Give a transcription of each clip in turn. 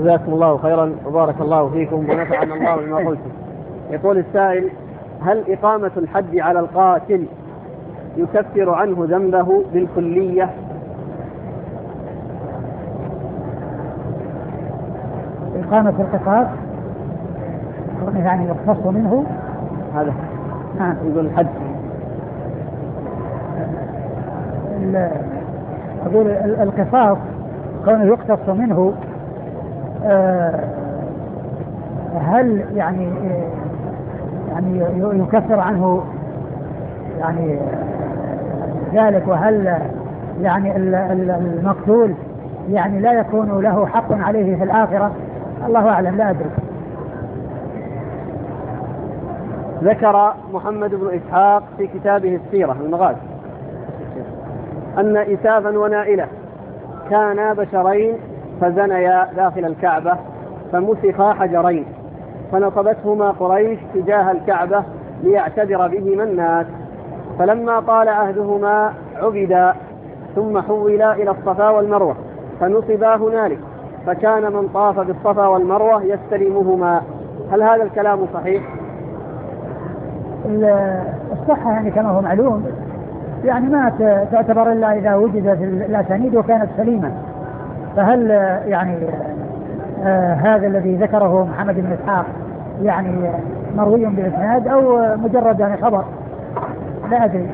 جزاكم الله خيرا وبارك الله فيكم ونفعنا الله بما قلتم. يقول السائل: هل إقامة الحد على القاتل يكفر عنه ذنبه بالكلية؟ إقامة القصاص يعني يقتص منه هذا يقول الحد. أقول القصاص كونه يقتص منه، هل يعني يكفر عنه يعني ذلك، وهل يعني المقتول يعني لا يكون له حق عليه في الآخرة؟ الله أعلم، لا أدري. ذكر محمد بن إسحاق في كتابه السيرة المغازي أن إسافا ونائلة كانا بشرين فزنيا داخل الكعبة فمسخا حجرين فنصبتهما قريش تجاه الكعبة ليعتذر بهما الناس، فلما طال عهدهما عبدا ثم حولا إلى الصفا والمروة فنصبا هنالك، فكان من طاف بالصفا والمروة يستلمهما. هل هذا الكلام صحيح؟ الصحة يعني كما هو معلوم يعني ما تعتبر إلا إذا وجدت الأسانيد وكانت سليمة. فهل يعني هذا الذي ذكره محمد بن إسحاق يعني مروي بإسناد أو مجرد يعني خبر؟ لا أدري.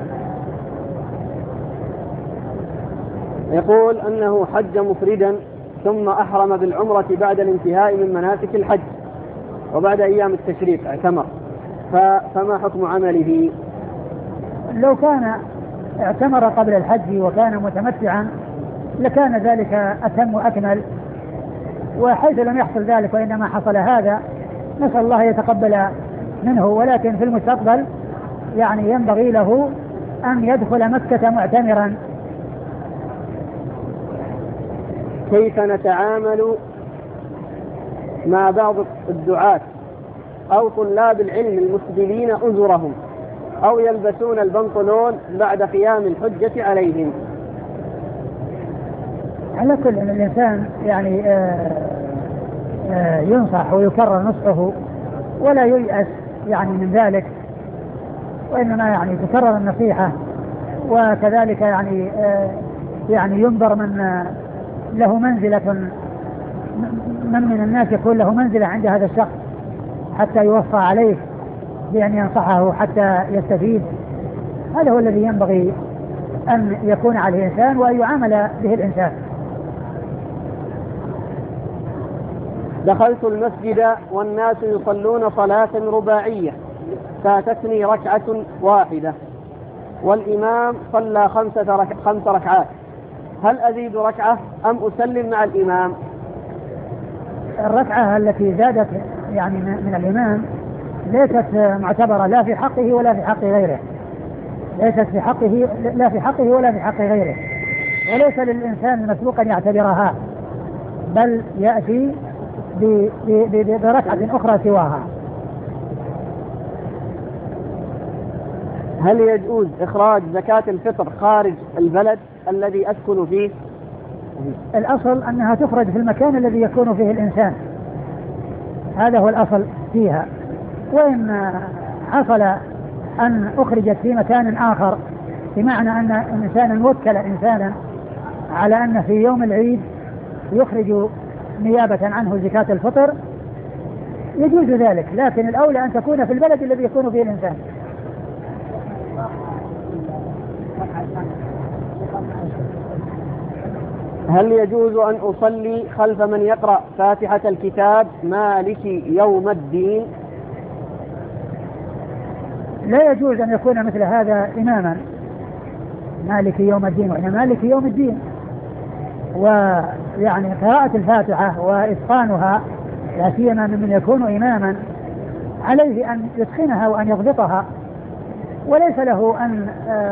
يقول أنه حج مفردا ثم أحرم بالعمرة بعد الانتهاء من مناسك الحج وبعد أيام التشريق اعتمر، فما حكم عمله؟ لو كان اعتمر قبل الحج وكان متمتعا لكان ذلك أتم وأكمل، وحيث لم يحصل ذلك وإنما حصل هذا نسأل الله يتقبل منه، ولكن في المستقبل يعني ينبغي له أن يدخل مكة معتمرا. كيف نتعامل مع بعض الدعاة أو طلاب العلم المسبلين أزرهم أو يلبسون البنطلون بعد قيام الحجة عليهم؟ على كل أن الإنسان يعني ينصح ويكرر نصحه ولا ييأس يعني من ذلك، وإنما يعني تكرر النصيحة، وكذلك يعني ينظر من له منزلة، من الناس يكون له منزلة عند هذا الشخص حتى يوصى عليه بأن ينصحه حتى يستفيد. هذا هو الذي ينبغي أن يكون عليه الإنسان وأن يعامل به الإنسان. دخلت المسجد والناس يصلون صلاة رباعية فاتتني ركعة واحدة والإمام صلى 5 ركعات، هل أزيد ركعة أم أسلم مع الإمام؟ الركعة التي زادت يعني من الإمام ليست معتبرة لا في حقه ولا في حق غيره، ليست في حقه لا في حقه ولا في حق غيره، وليس للإنسان المسبوق أن يعتبرها، بل يأتي بركعة أخرى سواها. هل يجوز إخراج زكاة الفطر خارج البلد الذي أسكن فيه؟ الأصل أنها تخرج في المكان الذي يكون فيه الإنسان، هذا هو الأصل فيها. وإن حصل أن أخرجت في مكان آخر بمعنى أن إنسانا وكل إنسانا على أن في يوم العيد يخرج نيابة عنه زكاة الفطر يجوز ذلك، لكن الأولى أن تكون في البلد الذي يكون فيه الإنسان. هل يجوز أن أصلي خلف من يقرأ فاتحة الكتاب مالك يوم الدين؟ لا يجوز أن يكون مثل هذا إماما مالك يوم الدين، وإن مالك يوم الدين. ويعني قراءة الفاتحة وإتقانها لا سيما من يكون إماما عليه أن يتقنها وأن يضبطها، وليس له أن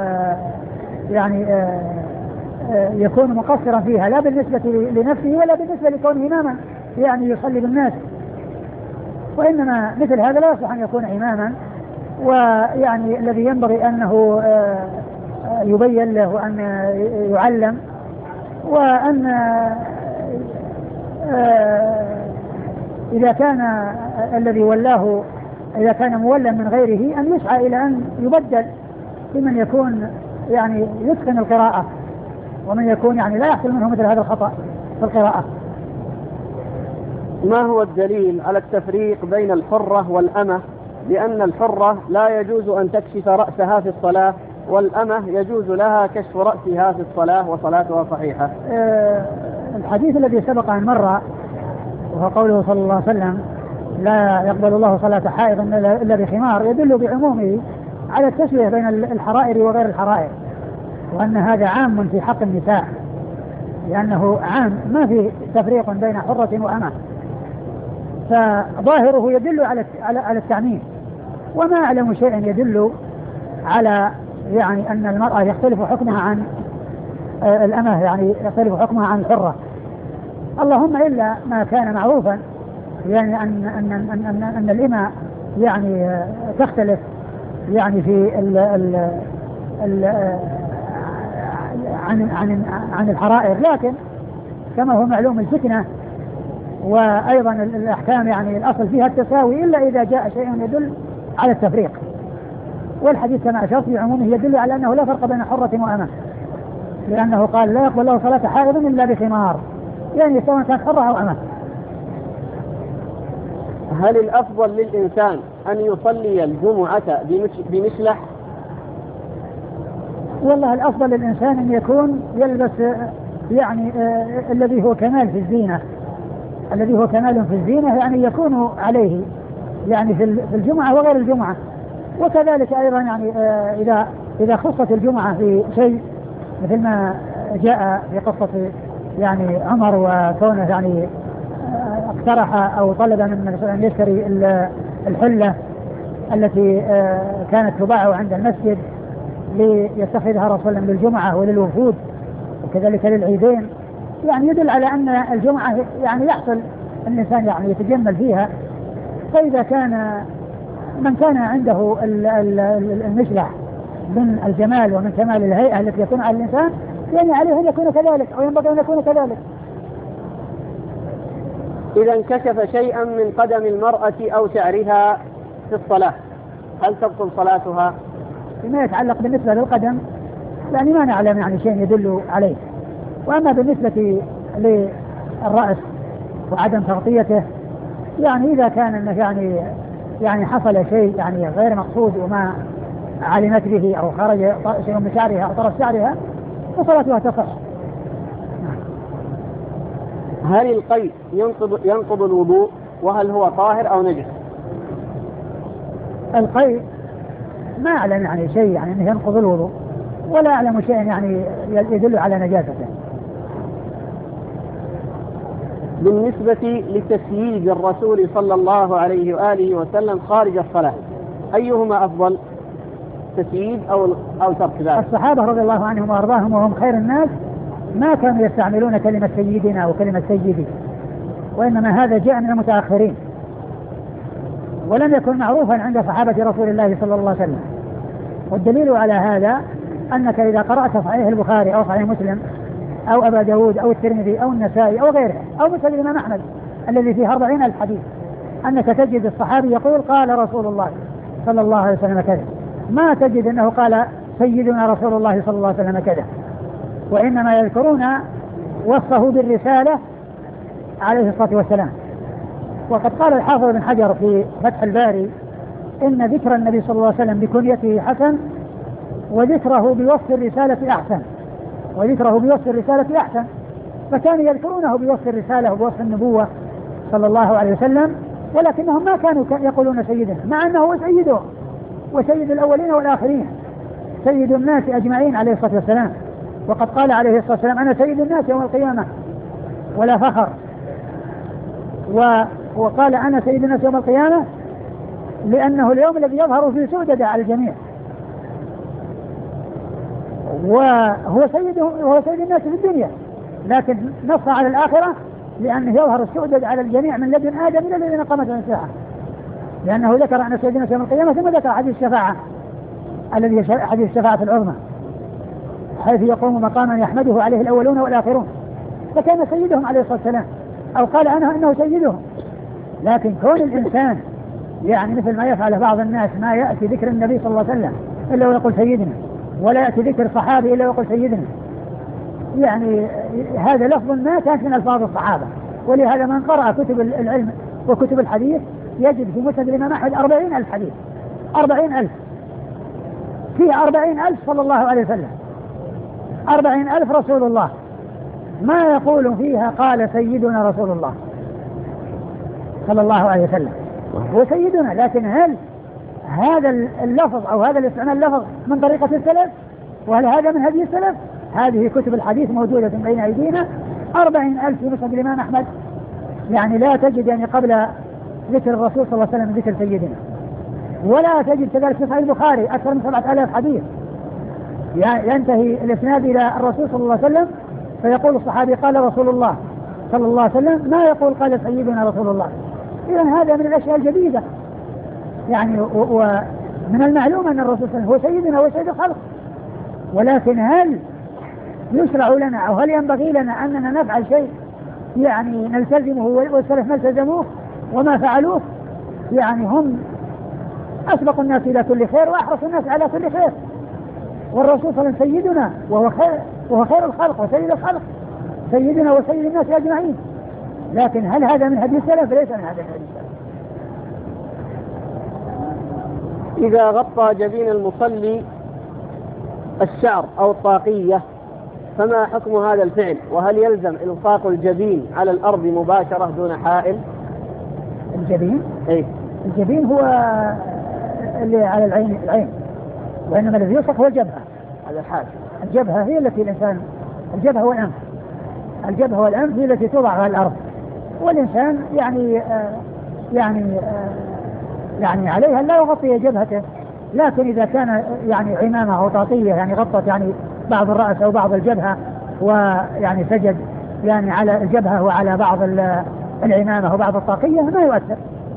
يكون مقصرا فيها لا بالنسبة لنفسه ولا بالنسبة لكونه إماما يعني يصلي بالناس، وإنما مثل هذا لا يصلح أن يكون إماما. ويعني الذي ينبغي أنه يبين له وأن يعلم وأن إذا كان الذي ولاه إذا كان مولا من غيره أن يسعى إلى أن يبدل بمن يكون يعني يتقن القراءة ومن يكون يعني لا يحصل منه مثل هذا الخطأ في القراءة. ما هو الدليل على التفريق بين الحرة والأمة، لأن الحرة لا يجوز أن تكشف رأسها في الصلاة والأمة يجوز لها كشف رأسها في الصلاة وصلاتها صحيحة؟ الحديث الذي سبق أن مر وهو قوله صلى الله عليه وسلم لا يقبل الله صلاة حائض إلا بخمار يدل بعمومه على التسوية بين الحرائر وغير الحرائر، وأن هذا عام في حق النساء لأنه عام ما في تفريق بين حرة وأمة، فظاهره يدل على التعميم. وما أعلم شيء يدل على يعني أن المرأة يختلف حكمها عن الأمة، يعني يختلف حكمها عن الحرة، اللهم إلا ما كان معروفا يعني أن الإمة يعني تختلف يعني في عن الحرائر، لكن كما هو معلوم الفتنة وأيضا الأحكام يعني الأصل فيها التساوي إلا إذا جاء شيء يدل على التفريق، والحديث كما أشرت في عمومه يدل على أنه لا فرق بين حرة وأمة، لأنه قال لا يقبل الله صلاة حائض إلا بخمار، يعني سواء كانت حرة أو أمة. هل الأفضل للإنسان أن يصلي الجمعة بمشلح؟ والله الأفضل للإنسان أن يكون يلبس يعني الذي هو كمال في الزينة، الذي هو كمال في الزينة يعني يكون عليه يعني في الجمعة وغير الجمعة، وكذلك أيضا يعني إذا خصت الجمعة في شيء مثل ما جاء في قصة يعني عمر وكونه يعني اقترح أو طلب من أن يشتري الحلة التي كانت تباع عند المسجد ليتخذها رسولا للجمعة وللوفود وكذلك للعيدين، يعني يدل على أن الجمعة يعني يحصل الإنسان يعني يتجمل فيها. فإذا كان من كان عنده المشلح من الجمال ومن كمال الهيئة التي يكون على الإنسان يعني عليه أن يكون كذلك أو ينبغي أن يكون كذلك. إذا انكشف شيئا من قدم المرأة أو شعرها في الصلاة هل تبطل صلاتها؟ فيما يتعلق بالنسبة للقدم يعني ما نعلم يعني شيء يدل عليه، وأما بالنسبة للرأس وعدم تغطيته يعني إذا كان أنه يعني حصل شيء يعني غير مقصود وما علمت به أو خرج شيء من شعرها أو طرف شعرها فصلاتها تصح. هل القيء ينقض الوضوء وهل هو طاهر أو نجس؟ القيء ما أعلم يعني شيء يعني أنه ينقض الوضوء ولا أعلم شيء يعني يدل على نجاسته. بالنسبة لتسييد الرسول صلى الله عليه وآله وسلم خارج الصلاة أيهما أفضل، تسييد أو ترك ذلك؟ الصحابة رضي الله عنهم وأرضاهم وهم خير الناس ما كانوا يستعملون كلمة سيدنا أو كلمة سيدي، وإنما هذا جاء من المتأخرين ولم يكن معروفا عند صحابة رسول الله صلى الله عليه وسلم. والدليل على هذا أنك إذا قرأت صحيح البخاري أو صحيح مسلم أو أبا داود أو الترمذي أو النسائي أو غيره أو مسند الإمام أحمد الذي فيه 40 الحديث أنك تجد الصحابي يقول قال رسول الله صلى الله عليه وسلم كذا، ما تجد أنه قال سيدنا رسول الله صلى الله عليه وسلم كذا، وإنما يذكرون وصفه بالرسالة عليه الصلاة والسلام. وقد قال الحافظ بن حجر في فتح الباري إن ذكر النبي صلى الله عليه وسلم بكنيته حسن وذكره بوصف الرسالة أحسن، وذكره بوصف الرسالة أحسن، فكانوا يذكرونه بوصف الرسالة وبوصف النبوة صلى الله عليه وسلم، ولكنهم ما كانوا يقولون سيدنا مع أنه هو سيده وسيد الأولين والآخرين سيد الناس أجمعين عليه الصلاة والسلام. وقد قال عليه الصلاة والسلام أنا سيد الناس يوم القيامة ولا فخر، وقال أنا سيد الناس يوم القيامة لأنه اليوم الذي يظهر فيه سؤدد على الجميع، وهو سيد الناس في الدنيا، لكن نص على الآخرة لأنه يظهر السؤدد على الجميع من لدن آدم إلى الذين قامت الساعة، لأنه ذكر أن سيد الناس يوم القيامة ثم ذكر حديث الشفاعة الذي حديث الشفاعة العظمى حيث يقوم مقاما يحمده عليه الأولون والآخرون، فكان سيدهم عليه الصلاة والسلام أو قال عنه أنه سيدهم. لكن كون الإنسان يعني مثل ما يفعل بعض الناس ما يأتي ذكر النبي صلى الله عليه وسلم إلا ويقول سيدنا، ولا يأتي ذكر صحابي إلا ويقول سيدنا، يعني هذا لفظ ما كان من ألفاظ الصحابة. ولهذا من قرأ كتب العلم وكتب الحديث يجد في مسند الإمام أحمد 40,000 حديث، 40,000 فيه 40,000 صلى الله عليه وسلم، 40,000 رسول الله، ما يقول فيها قال سيدنا رسول الله صلى الله عليه وسلم، هو سيدنا. لكن هل هذا اللفظ أو هذا الاستعمال اللفظ من طريقة السلف؟ وهل هذا من هدي السلف؟ هذه كتب الحديث موجودة بين أيدينا، 40,000 في مسند الإمام أحمد، يعني لا تجد يعني قبل ذكر الرسول صلى الله عليه وسلم ذكر سيدنا، ولا تجد كذلك في صحيح البخاري أكثر من 7,000 حديث ينتهي الإسناد إلى الرسول صلى الله عليه وسلم فيقول الصحابي قال رسول الله صلى الله عليه وسلم، ما يقول قال سيدنا رسول الله. إذن هذا من الأشياء الجديدة يعني، ومن المعلوم أن الرسول صلى الله عليه وسلم هو سيدنا وسيد الخلق، ولكن هل يشرع لنا أو هل ينبغي لنا أننا نفعل شيء يعني نلتزمه والسلف ما التزموه وما فعلوه؟ يعني هم أسبق الناس إلى كل خير وأحرص الناس على كل خير، والرسول صلى الله عليه وسلم سيدنا وهو خير الخلق وسيد الخلق، سيدنا وسيد الناس أجمعين. لكن هل هذا من هدي السلف؟ ليس من هذا الهدي السلف. إذا غطى جبين المصلي الشعر أو الطاقية فما حكم هذا الفعل؟ وهل يلزم إلصاق الجبين على الأرض مباشرة دون حائل؟ الجبين؟ إيه؟ الجبين هو اللي على العين، وإنما الذي يلصق هو الجبهة. على الحال الجبهة هي التي الإنسان، الجبهة والأنف، الجبهة والأنف هي التي توضع على الأرض، والإنسان يعني عليها لا يغطي جبهته. لكن إذا كان يعني عمامة أو طاقية يعني غطت يعني بعض الرأس أو بعض الجبهة ويعني سجد يعني على الجبهة وعلى بعض العمامة وبعض الطاقية ما يؤثر.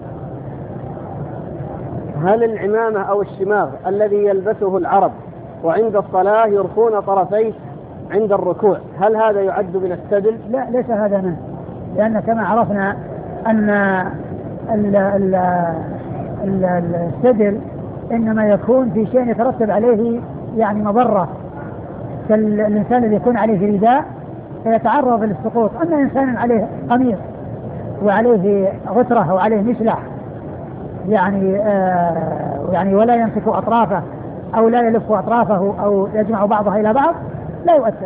هل العمامة أو الشماغ الذي يلبسه العرب وعند الصلاة يرخون طرفيه عند الركوع هل هذا يعد من السدل؟ لا، ليس هذا منه، لأن كما عرفنا أن السدل إنما يكون في شيء يترتب عليه يعني مضرة، كالإنسان الذي يكون عليه رداء فيتعرض للسقوط. أما إنسان عليه قميص وعليه غترة وعليه مشلح يعني ولا يمسك أطرافه أو لا يلف أطرافه أو يجمع بعضها إلى بعض لا يؤثر.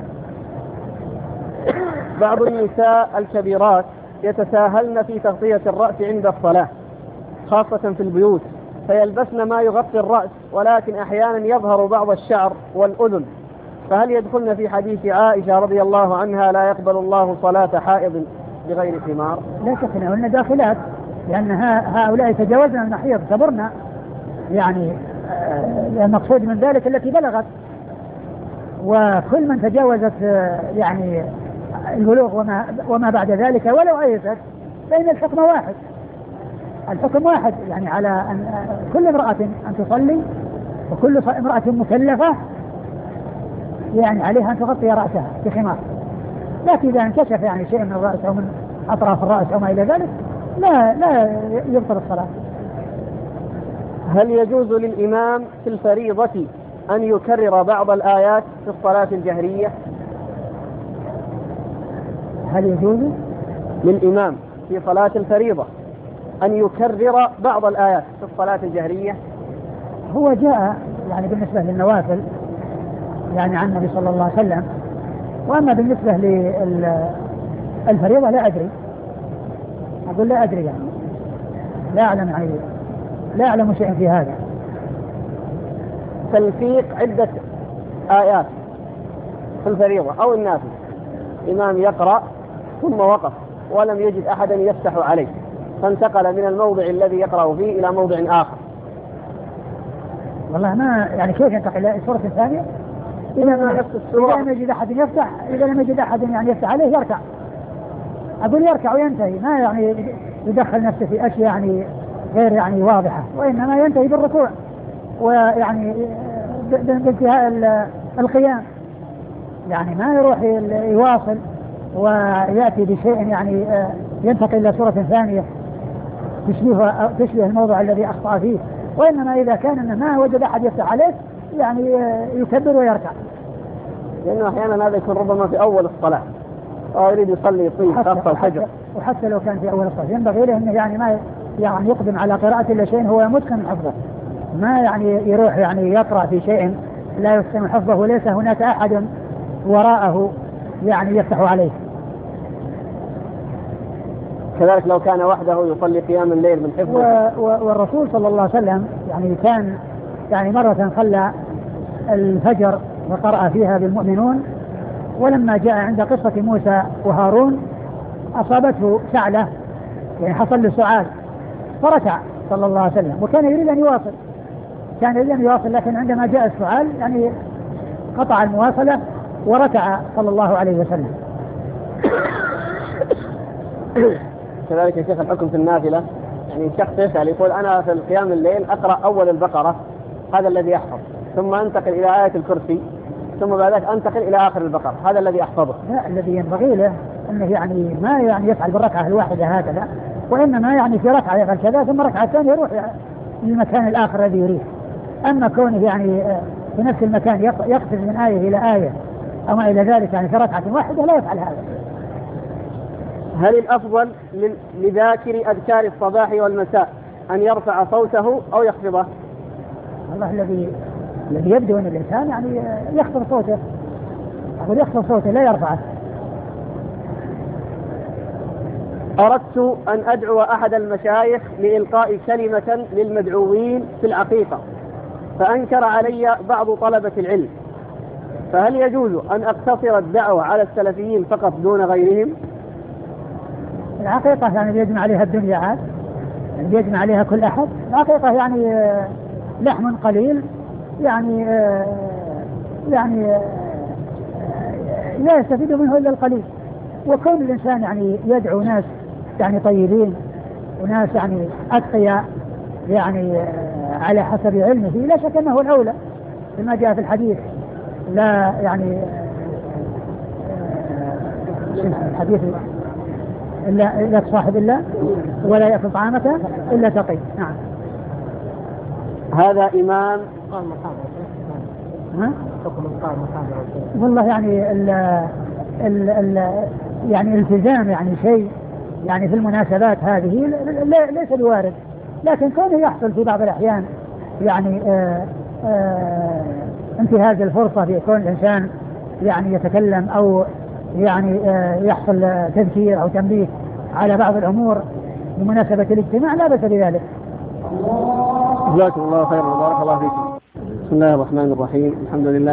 بعض النساء الكبيرات يتساهلن في تغطية الرأس عند الصلاة خاصة في البيوت، فيلبسن ما يغطي الرأس ولكن أحيانا يظهر بعض الشعر والأذن، فهل يدخلن في حديث عائشة رضي الله عنها لا يقبل الله صلاة حائض بغير خمار؟ لا شك أنهن داخلات، لأن هؤلاء تجاوزن المحيض كبرنا، يعني المقصود من ذلك التي بلغت، وكل من تجاوزت يعني البلوغ وما بعد ذلك ولو أيست فإن الحكم واحد، الحكم واحد يعني على أن كل امرأة أن تصلي وكل امرأة مكلفة يعني عليها أن تغطي رأسها بخمار. لكن إذا انكشف يعني شيء من الرأس أو من أطراف الرأس أو ما إلى ذلك لا يبطل الصلاة. هل يجوز للإمام في الفريضة أن يكرر بعض الآيات في الصلاة الجهرية؟ هل يجوز للإمام في صلاة الفريضة أن يكرر بعض الآيات في الصلاة الجهرية؟ هو جاء يعني بالنسبة للنوافل يعني عن النبي صلى الله عليه وسلم، وأما بالنسبة للفريضة لا أدري، أقول لا أدري يعني لا أعلم شيئا في هذا. تلفيق عدة آيات في الفريضة أو النافلة، إمام يقرأ ثم وقف ولم يجد أحدا يفتح عليه فانتقل من الموضع الذي يقرأ فيه إلى موضع آخر. والله ما يعني كيف ينتقل إلى السورة الثانية؟ إذا لم يجد أحد يفتح، إذا لم يجد أحد يعني يفتح عليه يركع، أقول يركع وينتهي، ما يعني يدخل نفسه في أشياء يعني غير يعني واضحة، وإنما ينتهي بالركوع ويعني بانتهاء القيام، يعني ما يروح يواصل ويأتي بشيء يعني ينتقل إلى سورة ثانية. تشبه الموضع الذي أخطأ فيه، وإنما إذا كان أنه ما وجد أحد يفتح عليه يعني يكبر ويركع. لأنه أحيانا هذا يكون ربما في أول الصلاة أو يريد يصلي طيب خاصة الفجر، وحتى لو كان في أول الصلاة ينبغي له أنه يعني ما يعني يقدم على قراءة إلا شيء هو متقن حفظه، ما يعني يروح يعني يقرأ في شيء لا يتقن حفظه وليس هناك أحد وراءه يعني يفتح عليه. كذلك لو كان وحده يصلي قيام الليل من حفظه. والرسول صلى الله عليه وسلم يعني كان يعني مرة صلى الفجر وقرأ فيها بالمؤمنون، ولما جاء عند قصة موسى وهارون أصابته سعلة يعني حصل له سعال فركع صلى الله عليه وسلم، وكان يريد أن يواصل لكن عندما جاء السعال يعني قطع المواصلة وركع صلى الله عليه وسلم. كذلك يا شيخ الحكم في النافلة، يعني شخص يسأل يقول أنا في القيام الليل أقرأ أول البقرة هذا الذي يحفظ، ثم أنتقل إلى آية الكرسي، ثم بعد ذلك أنتقل إلى آخر البقرة، هذا الذي أحفظه. لا، الذي ينبغي له أنه يعني ما يعني يفعل بالركعة الواحدة هكذا، وإنما يعني في ركعة يفعل كذا ثم ركعة ثانية يروح للمكان الآخر الذي يريد. أما كونه يعني في نفس المكان يقفز من آية إلى آية أو ما إلى ذلك يعني في ركعة واحدة لا يفعل هذا. هل الأفضل لذاكر أذكار الصباح والمساء أن يرفع صوته أو يخفضه؟ الله الذي يبدو أن الإنسان يعني يخفض صوته، أقول يخفض صوته لا يرفعه. أردت أن أدعو أحد المشايخ لإلقاء كلمة للمدعوين في العقيقة، فأنكر علي بعض طلبة العلم، فهل يجوز أن أقتصر الدعوة على السلفيين فقط دون غيرهم؟ العقيقة يعني بيجمع عليها الدنيا عاد، يعني بيجمع عليها كل أحد. العقيقة يعني لحم قليل يعني لا يستفيد منه إلا القليل، وكون الإنسان يعني يدعو ناس يعني طيبين وناس يعني أتقياء يعني على حسب علمه لا شك أنه الأولى، كما جاء في الحديث لا يعني الحديث لا تصاحب إلا ولا يأكل طعامك إلا تقي. نعم. هذا إمام والله يعني يعني التزام يعني شيء يعني في المناسبات هذه ليس بوارد، لكن كونه يحصل في بعض الأحيان يعني انتهاز الفرصة في كون الإنسان يعني يتكلم أو يعني يحصل تذكير أو تنبيه على بعض الأمور بمناسبة الاجتماع لا بأس بذلك. جزاكم الله خيرا وبارك الله فيكم. بسم الله الرحمن الرحيم، الحمد لله